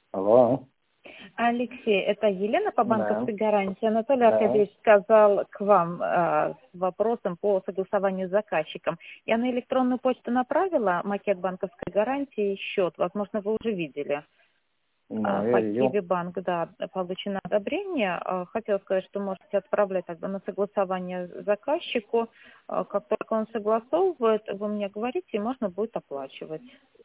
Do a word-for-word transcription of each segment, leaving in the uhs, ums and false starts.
Алло. Алексей, это Елена по Да. банковской гарантии. Анатолий Да. Аркадьевич сказал к вам э, с вопросом по согласованию с заказчиком. Я на электронную почту направила макет банковской гарантии и счет. Возможно, вы уже видели. Ну, А, я По видел. Киви банк, да, получено одобрение. А, Хотела сказать, что можете отправлять тогда на согласование заказчику. А, Как только он согласовывает, вы мне говорите, и можно будет оплачивать.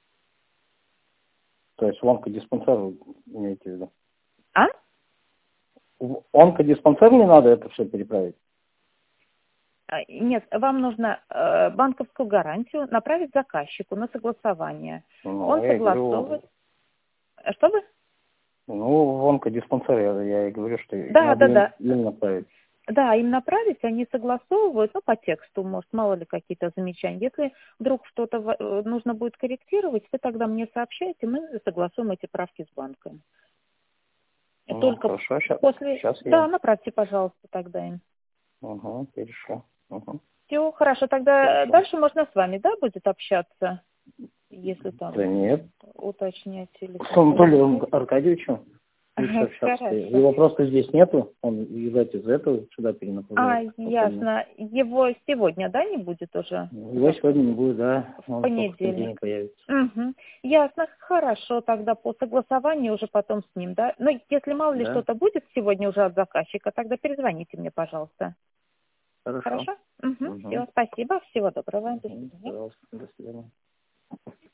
То есть в онкодиспансер вы имеете в виду? А? В онкодиспансер не надо это все переправить? А, Нет, вам нужно э, банковскую гарантию направить заказчику на согласование. Ну, Он я и согласовывает. говорю, А Что вы? ну, в онкодиспансер я, я и говорю, что Да, надо да, им, да. им направить. Да, им направить, они согласовывают, ну, по тексту, может, мало ли какие-то замечания. Если вдруг что-то в- э, нужно будет корректировать, вы тогда мне сообщаете, мы согласуем эти правки с банком. И Ну, только хорошо, сейчас, после... сейчас я. Да, направьте, пожалуйста, тогда им. Угу, перешлю. Угу, Все, хорошо, тогда хорошо. дальше можно с вами, да, будет общаться, если Да там нет. уточнять или С как-то Анатолием решать. Аркадьевичем лучше общаться. Хорошо. Его просто здесь нету. Он, видать, из этого сюда А, перенаправляет. Вот он. ясно. Его сегодня, да, не будет уже? Его сегодня не будет, да. В Он только в понедельник понедельник. появится. Угу. Ясно, хорошо, тогда по согласованию уже потом с ним, да? Ну, если мало ли Да? что-то будет сегодня уже от заказчика, тогда перезвоните мне, пожалуйста. Хорошо. Хорошо? Угу. Угу. Все, спасибо, всего доброго, до Угу. свидания. Пожалуйста, до свидания.